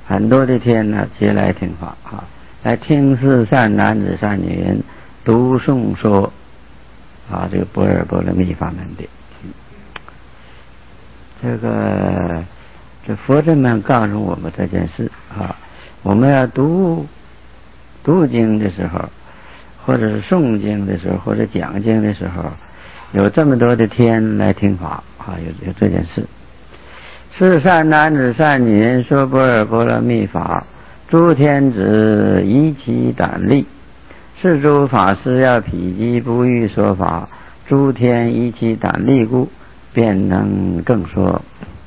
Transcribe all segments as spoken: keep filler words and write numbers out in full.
很多的天呢皆来听法啊，来听是善男子善女人读诵说啊这个般若波罗蜜法门的。这个这佛子们告诉我们这件事啊，我们要读读经的时候，或者是诵经的时候，或者讲经的时候，有这么多的天来听法啊，有有这件事。是善男子善女人说般若波罗蜜法，诸天子以其胆力，是诸法师要否极不欲说法，诸天以其胆力故，便能更说。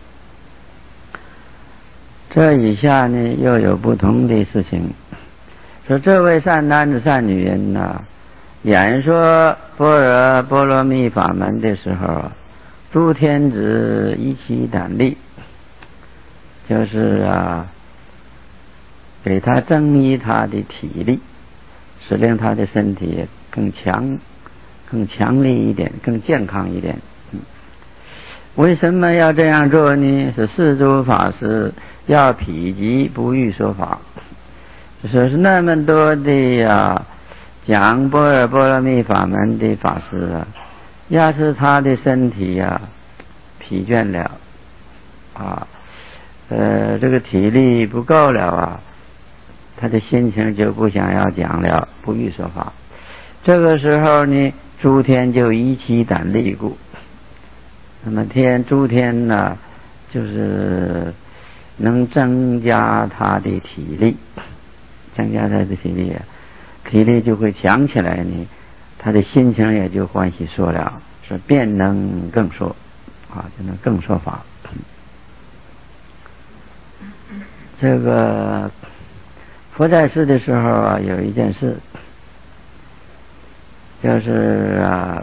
这以下呢又有不同的事情，说这位善男子善女人呢、啊，演说般若波罗蜜法门的时候，诸天子以其胆力，就是啊，给他增益他的体力，使令他的身体更强、更强力一点，更健康一点。嗯，为什么要这样做呢？是四诸法师要否极不欲说法，说是那么多的呀、啊、讲般若波罗蜜法门的法师啊，要是他的身体呀、啊、疲倦了啊，呃，这个体力不够了啊，他的心情就不想要讲了，不欲说法。这个时候呢，诸天就以其胆力故。那么天诸天呢，就是能增加他的体力，增加他的体力，体力就会强起来呢，他的心情也就欢喜说了，说便能更说啊，就能更说法。这个佛在世的时候啊，有一件事，就是啊，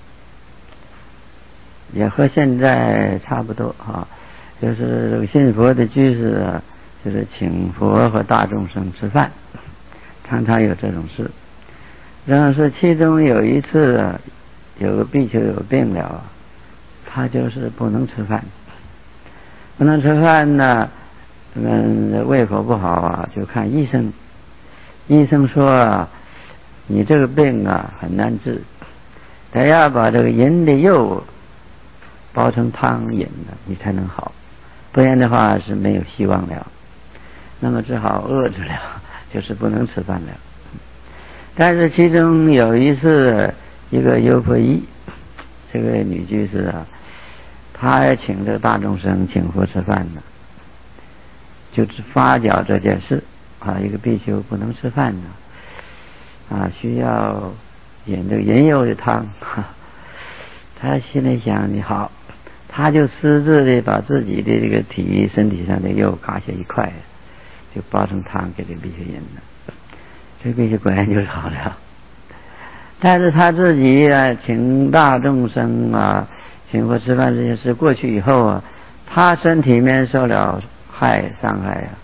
也和现在差不多啊，就是这个信佛的居士啊，就是请佛和大众生吃饭，常常有这种事。然后是其中有一次啊，有个比丘有病了啊，他就是不能吃饭，不能吃饭呢。嗯，胃口不好啊，就看医生。医生说啊，你这个病啊很难治，得要把这个银的柚煲成汤饮了，你才能好，不然的话是没有希望了。那么只好饿着了，就是不能吃饭了。但是其中有一次，一个优婆夷，这个女居士啊，她请这个大众生请佛吃饭呢。就是发觉这件事啊，一个比丘不能吃饭呢，啊，需要饮这个银柚的汤。他心里想，你好，他就私自的把自己的这个体身体上的肉割下一块，就煲成汤给这比丘饮了。这比丘果然就是好了。但是他自己啊，请大众生啊，请佛吃饭这件事过去以后啊，他身体里面受了害伤害呀、啊，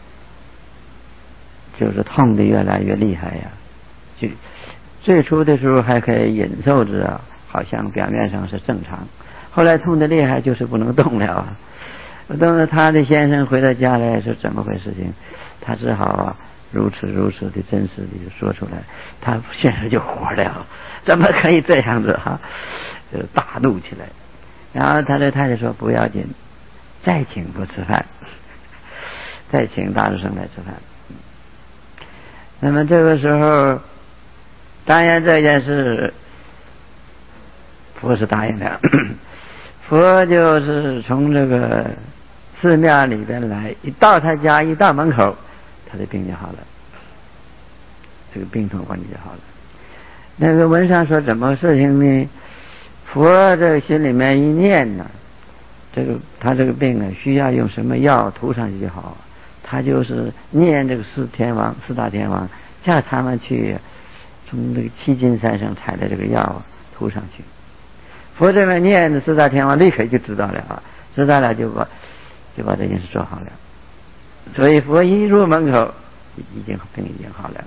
就是痛得越来越厉害呀、啊。就最初的时候还可以忍受着啊，好像表面上是正常。后来痛得厉害，就是不能动了啊。等到他的先生回到家来是怎么回事情，他只好啊如此如此的真实的就说出来。他先生就火了，怎么可以这样子哈、啊？就大怒起来。然后他的太太说不要紧，再请佛吃饭。再请大众生来吃饭。那么这个时候，当然这件事，佛是答应了。佛就是从这个寺庙里边来，一到他家，一到门口，他的病就好了，这个病痛完全就好了。那个文上说怎么事情呢？佛这个心里面一念呢，这个他这个病呢，需要用什么药涂上去就好。他就是念这个四天王、四大天王，叫他们去从这个七金山上采的这个药涂上去。佛这边念的四大天王，立刻就知道了啊，知道了就把就把这件事做好了。所以佛一入门口，已经病已经好了。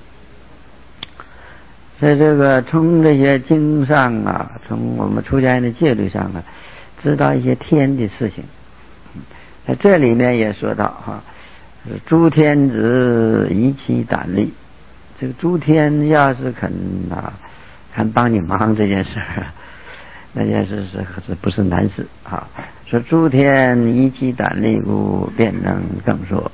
在这个从这些经上啊，从我们出家人的戒律上啊，知道一些天的事情。在这里面也说到哈、啊， 是诸天子以其胆力。这个诸天要是肯啊肯帮你忙这件事，那件事是是不是难事啊？说诸天以其胆力故，便能更说。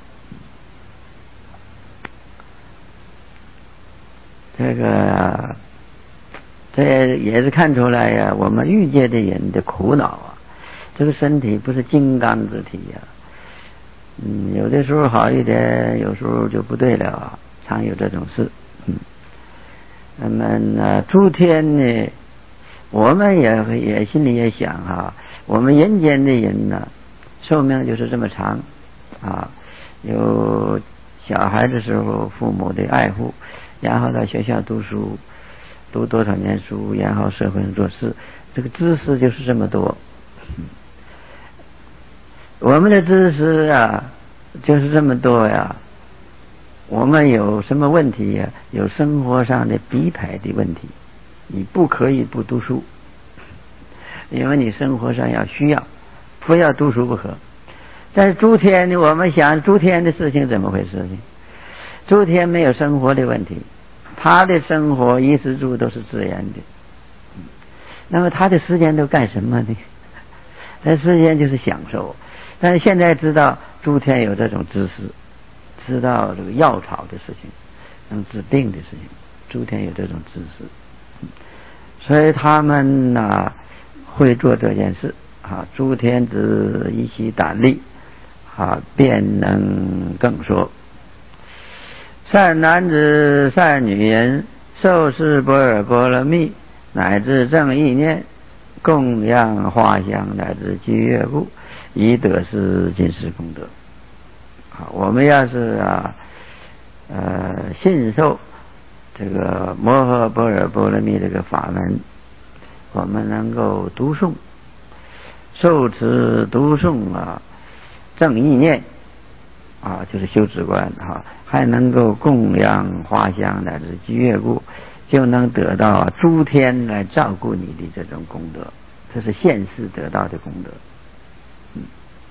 这个这也是看出来呀、啊，我们欲界的人的苦恼啊，这个身体不是金刚之体呀、啊，嗯，有的时候好一点，有时候就不对了啊，常有这种事。嗯，那么呢，诸天呢，我们也也心里也想啊，我们人间的人呢，寿命就是这么长啊，有小孩的时候父母的爱护，然后到学校读书，读多少年书，然后社会上做事，这个知识就是这么多。我们的知识啊，就是这么多呀。我们有什么问题呀？有生活上的逼迫的问题，你不可以不读书，因为你生活上要需要，非要读书不可。但是诸天呢，我们想诸天的事情怎么回事呢？诸天没有生活的问题，他的生活衣食住都是自然的。那么他的时间都干什么呢？那时间就是享受。但是现在知道诸天有这种知识，知道这个药草的事情，能治病的事情，诸天有这种知识，所以他们呢、啊、会做这件事啊。诸天子以其胆力啊，便能更说。善男子善女人受持般若波罗蜜乃至正意念，供养花香乃至具乐故，以得是尽是功德。好，我们要是啊呃信受这个摩诃般若波罗蜜这个法门，我们能够读诵受持读诵啊正意念啊，就是修止观哈，还能够供养花香乃至具乐故，就能得到诸天来照顾你的这种功德，这是现世得到的功德。嗯，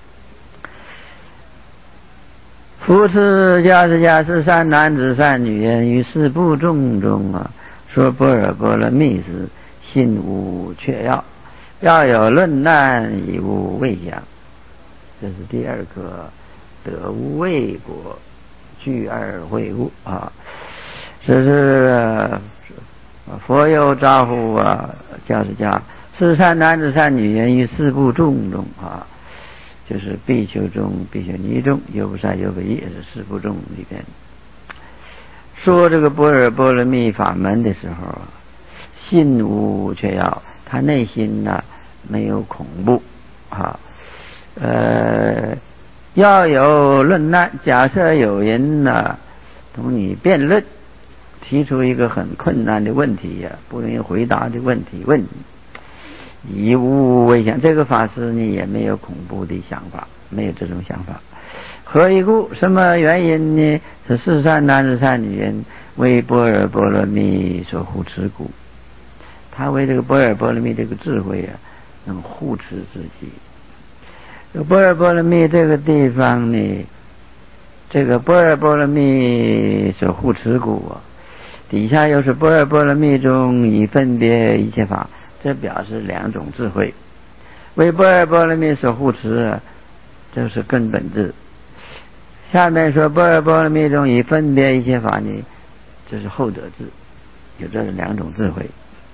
复次迦是迦是善男子善女人于四部众中啊，说般若波罗蜜时，心无却要，要有论难以无畏想。这是第二个得无畏果，具二会悟啊。这是佛有招呼啊，迦是迦是善男子善女人于四部众中啊，就是比丘中、比丘尼中、优婆塞、优婆夷，也是四部众里边说这个般若波罗蜜法门的时候啊，心无却要，他内心呢、啊、没有恐怖啊。呃，要有论难，假设有人呢、啊、同你辩论，提出一个很困难的问题呀、啊，不容易回答的问题问你，以无畏想，这个法师呢也没有恐怖的想法，没有这种想法。何以故？什么原因呢？是是善男子善女人为般若波罗蜜所护持故。他为这个般若波罗蜜这个智慧啊，能护持自己。般若波罗蜜这个地方呢，这个般若波罗蜜所护持故啊，底下又是般若波罗蜜中以分别一切法，这表示两种智慧。为般若波罗蜜所护持啊，这是根本智。下面说般若波罗蜜中以分别一切法呢，这是后者智，有这两种智慧。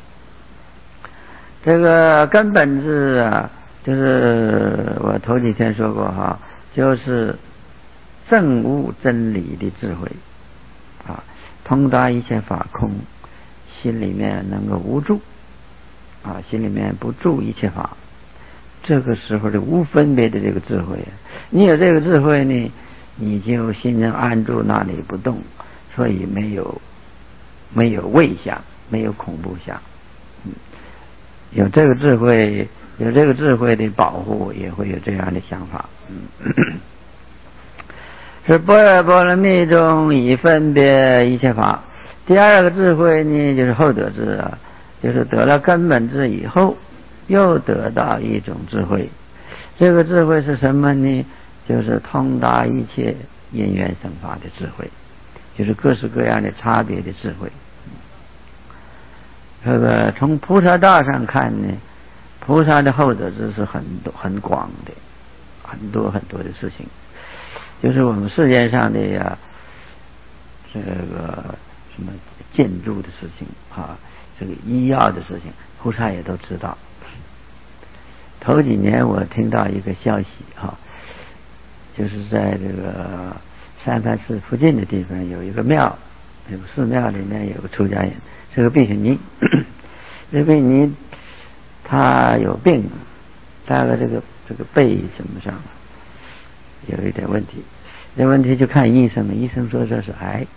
这个根本智啊，就是我头几天说过哈，就是证悟真理的智慧啊，通达一切法空，心里面能够无住啊，心里面不住一切法，这个时候的无分别的这个智慧，你有这个智慧呢，你就心能安住那里不动，所以没有没有畏想，没有恐怖想。嗯，有这个智慧，有这个智慧的保护，也会有这样的想法。嗯，是般若波罗蜜中以分别一切法。第二个智慧呢，就是后得智啊，就是得了根本智以后，又得到一种智慧。这个智慧是什么呢？就是通达一切因缘生法的智慧，就是各式各样的差别的智慧。这个从菩萨道上看呢，菩萨的后得智是很多很广的，很多很多的事情，就是我们世界上的呀，这个什么建筑的事情啊，这个医药的事情，菩萨也都知道。头几年我听到一个消息哈，就是在这个三藩市附近的地方有一个庙，有个寺庙里面有个出家人，是个比丘尼。这个比丘尼他有病，大概这个这个背什么上有一点问题，这问题就看医生了，医生说这是癌，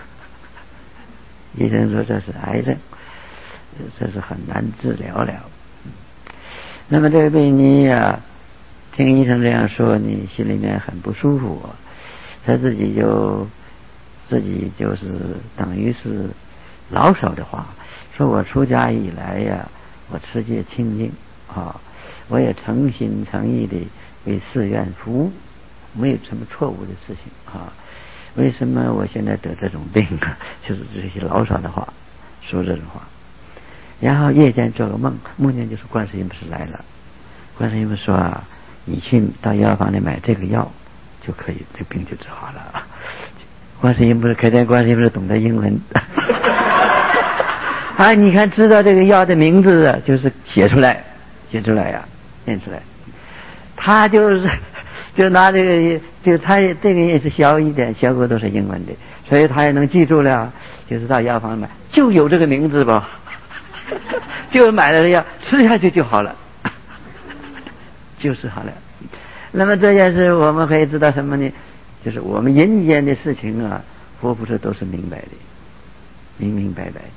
医生说这是癌症，这是很难治疗了。那么这个病你呀，听医生这样说，你心里面很不舒服，他自己就自己就是等于是老手的话，说我出家以来呀，我持戒清净啊，我也诚心诚意的为寺院服务，没有什么错误的事情啊。为什么我现在得这种病啊？就是这些老少的话，说这种话。然后夜间做个梦，梦见就是观世音菩萨来了，观世音菩萨说啊，你去到药房里买这个药就可以，这病就治好了。观世音菩萨可见观世音菩萨懂得英文啊，你看知道这个药的名字啊，就是写出来写出来呀、啊，念出来。他就是就拿这个，就他这个也是小一点，小个都是英文的，所以他也能记住了，就是到药房买就有这个名字吧，就买了药吃下去就好了，就是好了。那么这件事我们可以知道什么呢？就是我们人间的事情啊，佛菩萨都是明白的，明明白白的，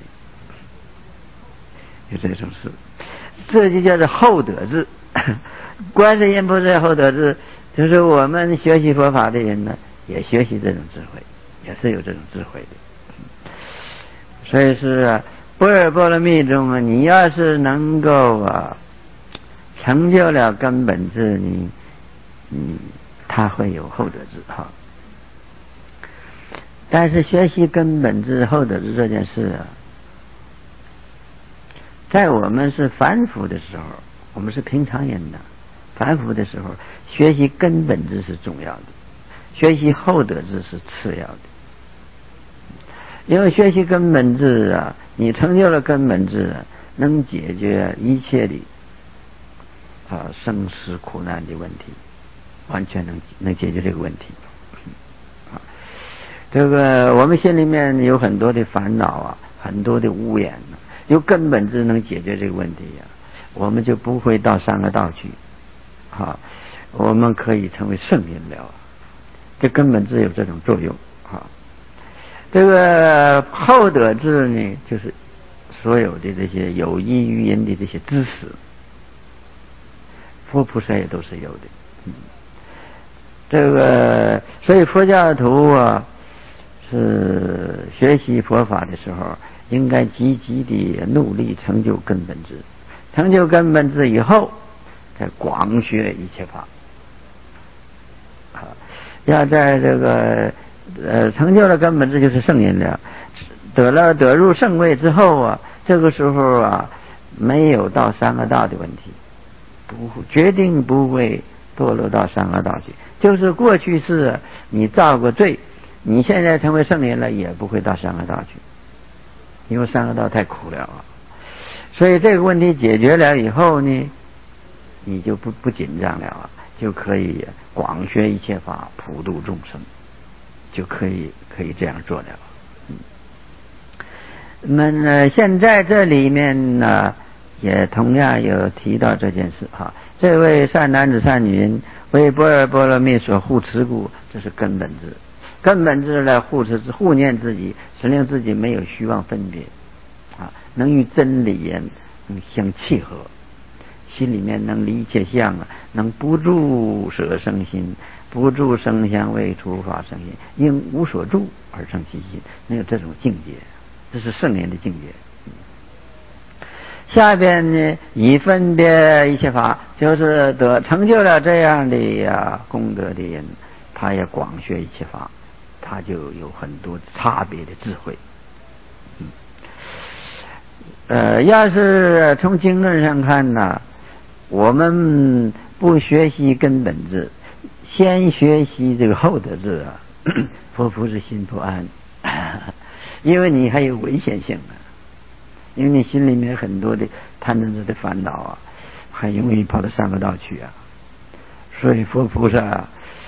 就这种事，这就叫做后得智。观世音菩萨后得智，就是我们学习佛法的人呢，也学习这种智慧，也是有这种智慧的。所以是啊，般若波罗蜜中啊，你要是能够啊成就了根本智，你你他会有后得智哈。但是学习根本智后得智这件事啊，在我们是凡夫的时候，我们是平常人的，凡夫的时候，学习根本智是重要的，学习后得智是次要的。因为学习根本智啊，你成就了根本智啊，能解决一切的啊生死苦难的问题，完全能能解决这个问题。啊，这个我们心里面有很多的烦恼啊，很多的污染啊，有根本智能解决这个问题呀、啊，我们就不会到三恶道去。啊，我们可以成为圣人了，这根本智有这种作用啊。这个后得智呢，就是所有的这些有益于人的这些知识，佛菩萨也都是有的。嗯，这个所以佛教徒啊，是学习佛法的时候，应该积极的努力成就根本智，成就根本智以后，再广学一切法。啊，要在这个呃成就了根本智，就是圣人了，得了得入圣位之后啊，这个时候啊，没有到三恶道的问题，不决定不会堕落到三恶道去。就是过去是你造过罪，你现在成为圣人了，也不会到三恶道去，因为三恶道太苦了啊。所以这个问题解决了以后呢，你就不不紧张了啊，就可以广学一切法，普度众生，就可以可以这样做了。嗯，那么呢，现在这里面呢，也同样有提到这件事哈。这位善男子善女人为般若波罗蜜所护持故，这是根本智。根本智来护持护念自己，使令自己没有虚妄分别啊，能与真理人能相契合，心里面能离一切相啊，能不住舍生心，不住生相为除法生心，因无所住而生其心，能有这种境界，这是圣人的境界。下边呢，以分别一切法，就是得成就了这样的呀功德的人， 他也广学一切法，他就有很多差别的智慧。嗯，呃，要是从经论上看呢，我们不学习根本智，先学习这个后得智啊，佛菩萨心不安，因为你还有危险性啊，因为你心里面很多的贪嗔痴的烦恼啊，很容易跑到三恶道去啊。所以佛菩萨，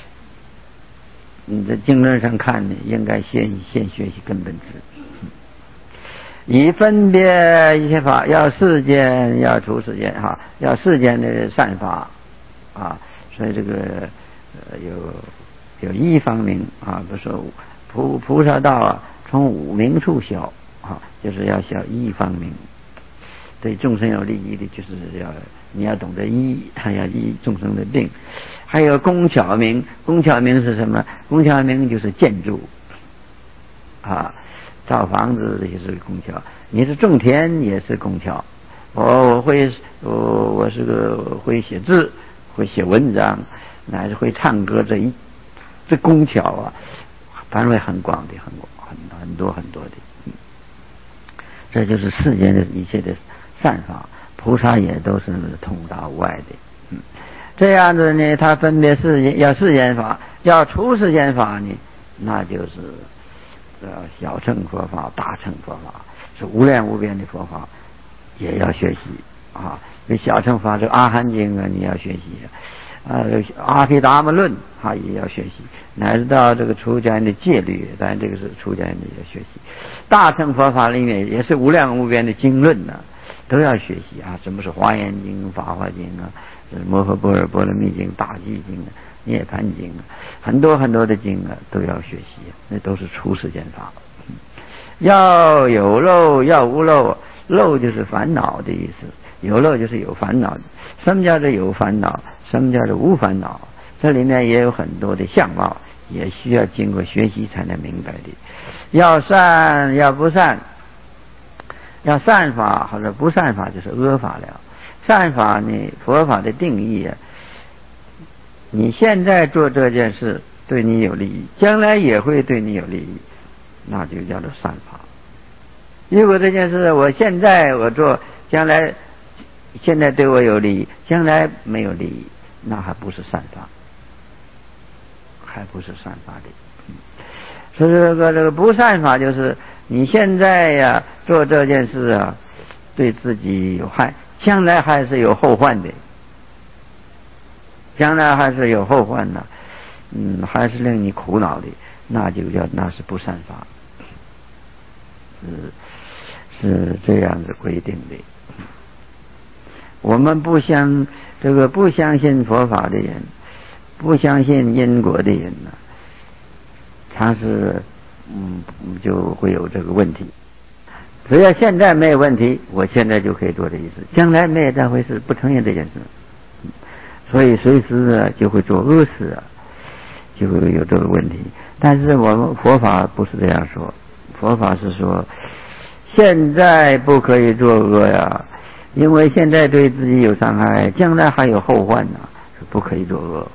你在经论上看呢，应该先先学习根本智，以分别一切法，要世间要除世间哈，要世间的善法啊。所以这个呃有有一方明啊，不说菩菩萨道啊，从五明处晓啊，就是要晓一方明。对众生有利益的，就是要你要懂得医，还要医众生的病。还有工巧明，工巧明是什么？工巧明就是建筑啊，造房子也是工巧，你是种田也是工巧。我我会我我是个会写字，会写文章，乃至会唱歌，这一这工巧啊，范围很广的，很广很很多很多的。嗯，这就是世间的一切的善法，菩萨也都是通达无碍的。嗯，这样子呢，他分别世间要世间法，要除世间法呢，那就是呃小乘佛法、大乘佛法，是无量无边的佛法，也要学习啊。这小乘法，这阿含经啊，你要学习啊，阿毗达摩论啊也要学习，乃至到这个出家人的戒律，当然这个是出家人的要学习。大乘佛法里面也是无量无边的经论呢、啊，都要学习啊。什么是华严经、法华经啊，摩诃般若波罗蜜经、大寂经啊、涅槃经啊，很多很多的经啊都要学习，那都是出世间法。要有漏，要无漏，漏就是烦恼的意思，有漏就是有烦恼。什么叫做有烦恼？什么叫做无烦恼？这里面也有很多的相貌，也需要经过学习才能明白的。要善，要不善，要善法或者不善法就是恶法了。善法呢，佛法的定义啊，你现在做这件事对你有利益，将来也会对你有利益，那就叫做善法。如果这件事我现在我做，将来现在对我有利益，将来没有利益，那还不是善法，还不是善法的。所以这个这个不善法就是你现在呀做这件事啊，对自己有害，将来还是有后患的，将来还是有后患的，嗯，还是令你苦恼的，那就叫那是不善法，是是这样子规定的。我们不相这个不相信佛法的人，不相信因果的人呢，他是嗯就会有这个问题。只要现在没有问题，我现在就可以做这件事，将来没有这回事，不承认这件事，所以随时啊就会做恶事啊，就会有这个问题。但是我们佛法不是这样说，佛法是说现在不可以做恶呀，因为现在对自己有伤害，将来还有后患呢、啊，不可以做恶。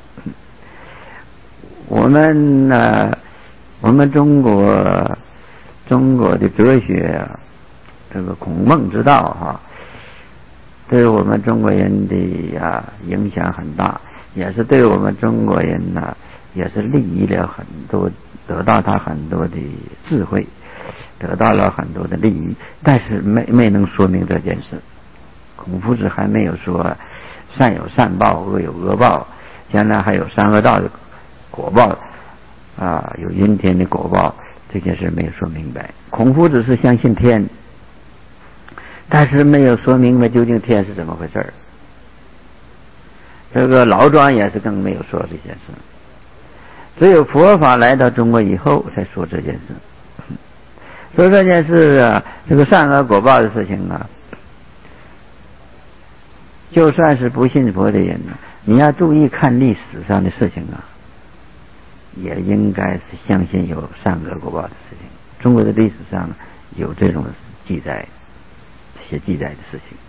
我们呢、呃，我们中国中国的哲学啊，这个孔孟之道哈、啊，对我们中国人的呀、啊、影响很大，也是对我们中国人呢、啊，也是利益了很多，得到他很多的智慧，得到了很多的利益，但是没没能说明这件事。孔夫子还没有说善有善报，恶有恶报，将来还有三恶道的果报啊，有阴天的果报，这件事没有说明白。孔夫子是相信天，但是没有说明白究竟天是怎么回事。这个老庄也是更没有说这件事，只有佛法来到中国以后才说这件事。说这件事啊，这个善恶果报的事情啊，就算是不信佛的人呢，你要注意看历史上的事情啊，也应该是相信有善恶果报的事情。中国的历史上有这种记载，这些记载的事情，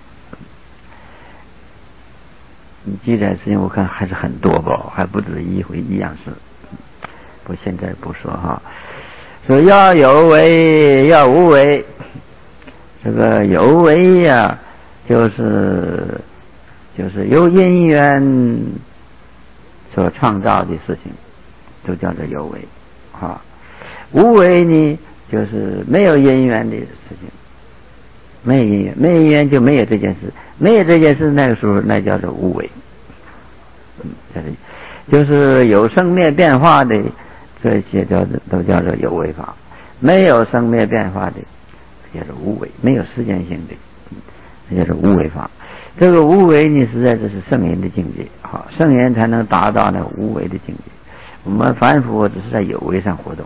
你记载的事情我看还是很多吧，还不止一回一样事。 不现在不说哈。说要有为要无为，这个有为呀、啊，就是就是由因缘所创造的事情，都叫做有为啊。无为呢，就是没有因缘的事情，没有因缘，没有因缘就没有这件事，没有这件事，那个时候那叫做无为。嗯，就是有生灭变化的这些叫做都叫做有为法，没有生灭变化的叫做无为，没有时间性的，这叫做无为法。这个无为呢，实在这是圣人的境界，好，圣人才能达到那无为的境界。我们凡夫只是在有为上活动。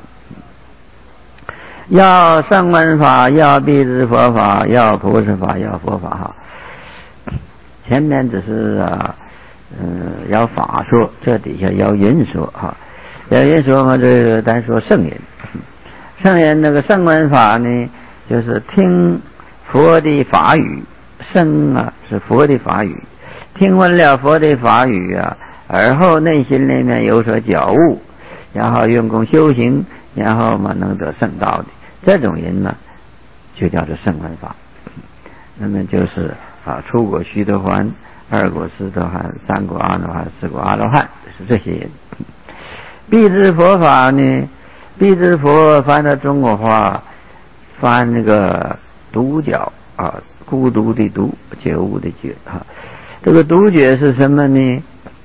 要声闻法，要辟支佛法，要菩萨法，要佛法哈。前面只是啊，嗯，要法说，这底下要人说哈。要人说嘛，这个单说圣人。圣人那个声闻法呢，就是听佛的法语，声啊是佛的法语，听闻了佛的法语啊，而后内心里面有所觉悟，然后用功修行，然后嘛能得圣道的这种人呢，就叫做圣闻法。那么就是啊，出果须陀洹，二果斯陀含，三果阿罗汉，四果阿罗汉，是这些人。辟支佛法呢，辟支佛翻到中国话，翻那个独觉啊，孤独的独，觉悟的觉啊。这个独觉是什么呢？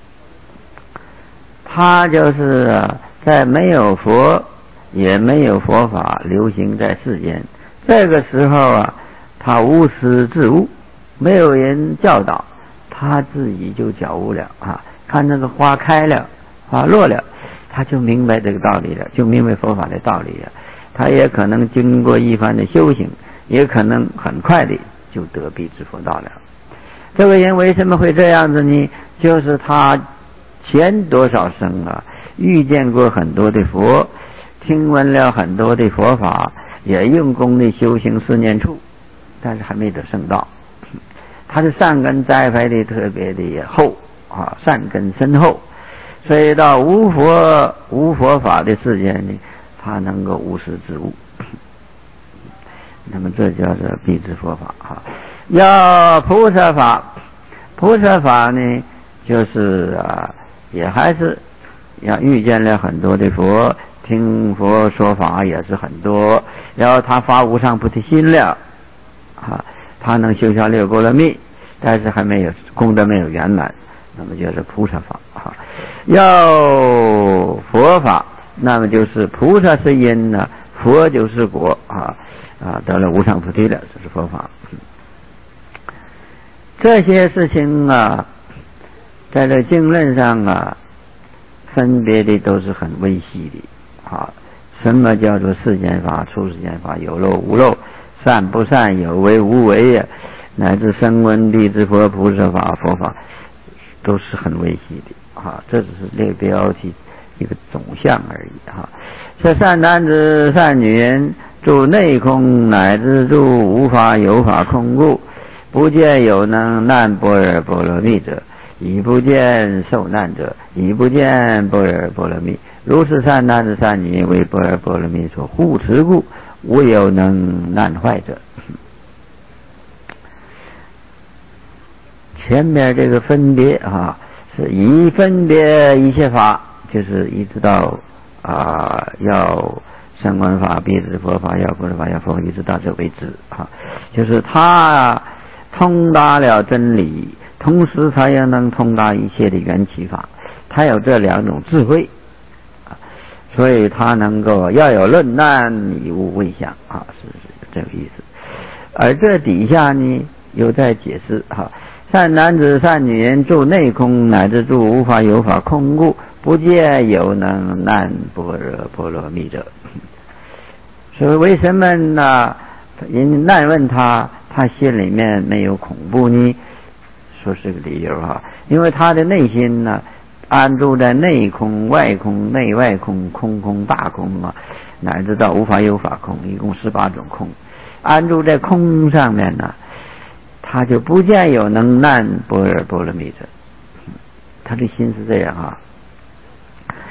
他就是啊，在没有佛也没有佛法流行在世间，这个时候啊，他无师自悟，没有人教导，他自己就觉悟了啊！看那个花开了，花落了，他就明白这个道理了，就明白佛法的道理了。他也可能经过一番的修行，也可能很快的就得辟支佛道了。这个人为什么会这样子呢？就是他前多少生啊，遇见过很多的佛，听闻了很多的佛法，也用功的修行四念处，但是还没得圣道。他的善根栽培的特别的厚啊，善根深厚，所以到无佛无佛法的世界呢，他能够无师自悟。那么这叫做辟支佛法啊。要菩萨法，菩萨法呢，就是啊，也还是要遇见了很多的佛，听佛说法也是很多，然后他发无上菩提心了啊，他能修下六波罗蜜，但是还没有功德没有圆满，那么就是菩萨法啊。要佛法，那么就是菩萨是因呢，佛就是果啊啊，得了无上菩提了，这是佛法。这些事情啊，在这经论上啊，分别的都是很微细的啊。什么叫做世间法、出世间法，有漏无漏，善不善，有为无为呀，乃至声闻、辟支佛、菩萨法、佛法，都是很微细的啊。这只是列标题一个总相而已哈。这善男子、善女人，住内空，乃至住无法有法空故，不见有能难般若波罗蜜者，已不见受难者，已不见般若波罗蜜。如是善男子善女人为般若波罗蜜所护持故，无有能难坏者。前面这个分别啊，是以分别一切法，就是一直到啊要声闻法、辟支佛法、要菩萨法、要佛法，一直到这为止啊，就是他通达了真理，同时他也能通达一切的缘起法，他有这两种智慧，所以他能够要有论难，以无畏相啊，是是这个意思。而这底下呢，又在解释哈。善男子善女人住内空，乃至住无法有法空故，不见有能难般若波罗蜜者。所以为什么呢？人难问他，他心里面没有恐怖呢？说是个理由哈，因为他的内心呢，安住在内空、外空、内外空、空空大空啊，乃至到无法有法空，一共十八种空，安住在空上面呢，他就不见有能难般若波罗蜜者。他的心是这样啊。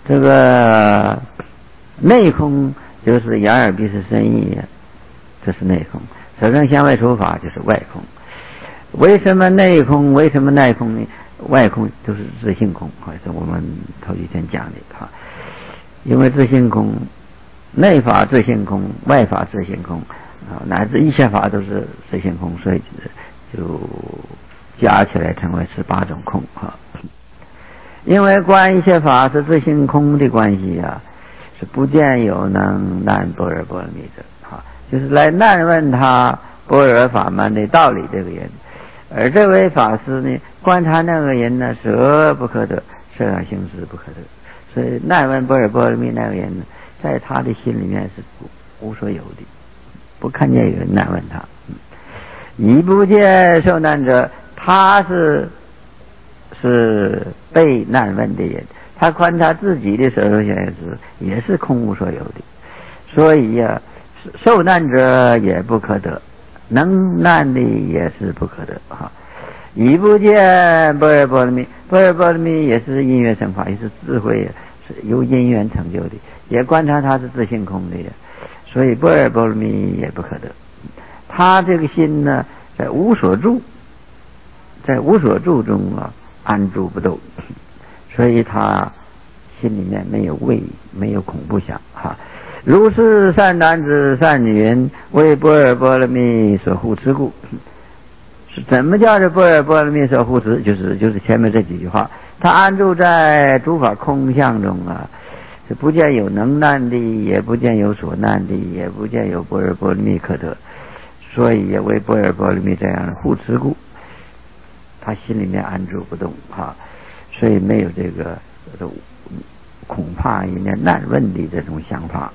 这个内空就是眼耳鼻舌身意，这是内空。色声香味触法就是外空。为什么内空？为什么内空呢？外空都是自性空，好像我们头几天讲的哈。因为自性空，内法自性空，外法自性空啊，乃至一切法都是自性空，所以就加起来成为十八种空哈。因为观一切法是自性空的关系啊，是不见有能难般若波罗蜜者哈，就是来难问他般若法门的道理这个人。而这位法师呢，观察那个人呢，舍不可得，舍而行识不可得，所以难问般若波罗蜜那个人呢，在他的心里面是无所有的，不看见有人难问他。已不见受难者，他是是被难问的人，他观察自己的舍受行识也是空无所有的，所以呀、啊，受难者也不可得，能难的也是不可得哈。已不见般若波罗蜜，般若波罗蜜也是因缘生法，也是智慧，是由因缘成就的，也观察它是自性空的，所以般若波罗蜜也不可得。他这个心呢，在无所住，在无所住中啊，安住不动，所以他心里面没有畏，没有恐怖想哈。如是善男子善女人，为般若波罗蜜所护持故。是怎么叫做般若波罗蜜所护持？就是就是前面这几句话，他安住在诸法空相中啊，是不见有能难的，也不见有所难的，也不见有般若波罗蜜可得，所以也为般若波罗蜜这样的护持故，他心里面安住不动啊，所以没有这个恐怕人家难问的这种想法，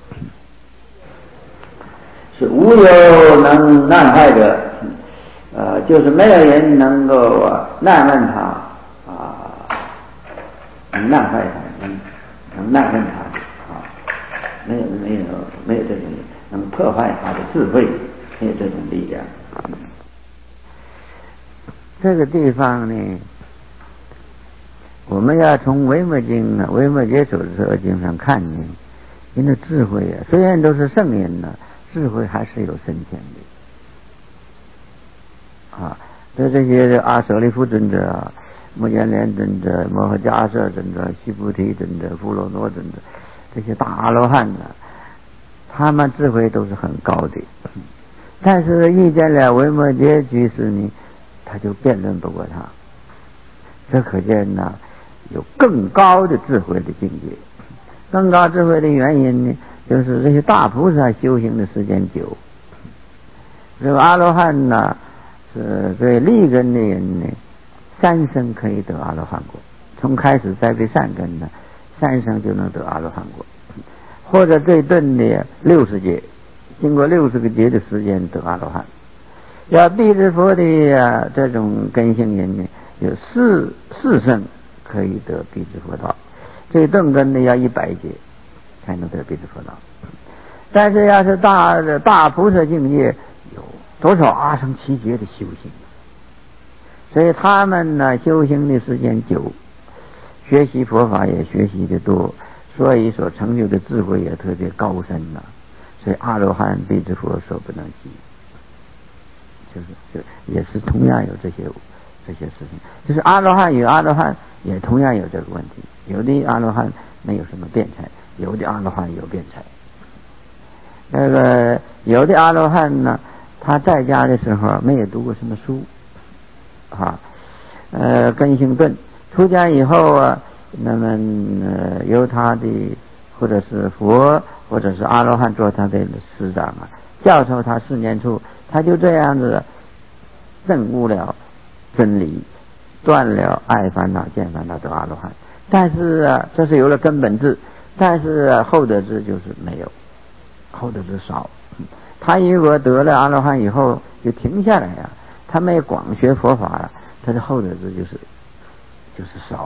是无有能难害者，呃，就是没有人能够、啊、难问他啊，能难害他，能能难问他啊，没有没有没有这种能破坏他的智慧，没有这种力量。这个地方呢，我们要从维摩经啊、维摩诘所说经上看呢，人的智慧啊，虽然都是圣人呢、啊，智慧还是有深浅的啊。对这些阿舍利弗尊者、啊、目犍连尊者、摩诃迦叶尊者、须菩提尊者、富罗罗尊者，这些大阿罗汉呢、啊，他们智慧都是很高的，但是遇见了维摩诘居士呢，他就辩论不过他。这可见呢，有更高的智慧的境界。更高智慧的原因呢，就是这些大菩萨修行的时间久。这个阿罗汉呢，是对利根的人呢，三生可以得阿罗汉果。从开始栽培善根呢，三生就能得阿罗汉果。或者最钝的六十劫，经过六十个劫的时间得阿罗汉。要辟支佛的、啊、这种根性人呢，有四四生可以得辟支佛道，最钝根的要一百劫才能得辟支佛道。但是要是大大菩萨境界，有多少阿僧祇劫的修行，所以他们呢修行的时间久，学习佛法也学习的多，所以所成就的智慧也特别高深呐、啊。所以阿罗汉辟支佛所不能及。就是就也是同样有这些这些事情，就是阿罗汉与阿罗汉也同样有这个问题。有的阿罗汉没有什么辩才，有的阿罗汉有辩才。那个有的阿罗汉呢，他在家的时候没有读过什么书，啊，呃，根性钝。出家以后啊，那么呃由他的或者是佛或者是阿罗汉做他的师长啊，教授他四年处。他就这样子证悟了真理，断了爱烦恼、见烦恼得阿罗汉。但是啊，这是有了根本智，但是、啊、后得智就是没有，后得智少。他如果得了阿罗汉以后就停下来啊，他没有广学佛法啊，他的后得智就是就是少。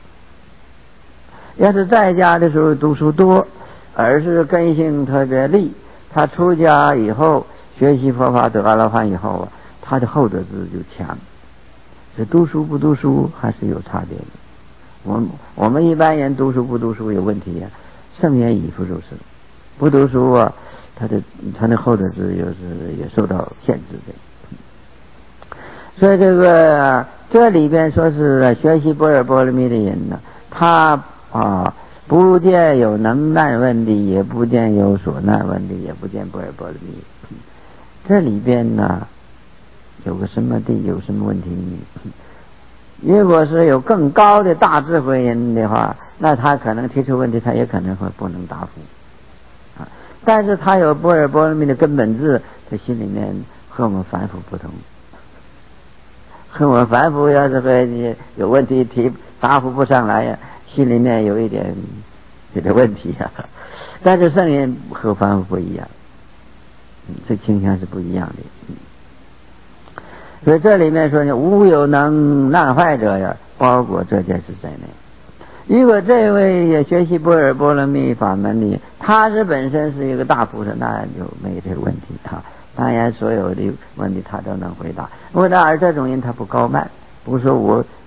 要是在家的时候读书多，而是根性特别利，他出家以后学习佛法得阿罗汉以后啊，他的后得智就强。是读书不读书还是有差别的。 我们我们一般人读书不读书有问题呀、啊，圣人亦复如是，不读书啊，他的他的后头是又是也受到限制的。所以这个这里边说是学习般若波罗蜜的人呢，他啊不见有能难问题，也不见有所难问题，也不见般若波罗蜜。这里边呢有个什么地有什么问题呢？如果是有更高的大智慧人的话，那他可能提出问题，他也可能会不能答复啊。但是他有般若波罗蜜的根本智，他心里面和我们凡夫不同。和我们凡夫要是和你有问题提答复不上来呀，心里面有一点有点问题啊。但是圣人和凡夫不一样，这倾向是不一样的。所以这里面说呢，无有能难坏者呀，包括这件事在内。如果这位也学习般若波罗蜜法门里，他是本身是一个大菩萨，那就没这个问题哈。当然所有的问题他都能回答。问答而这种人他不高慢，不是说我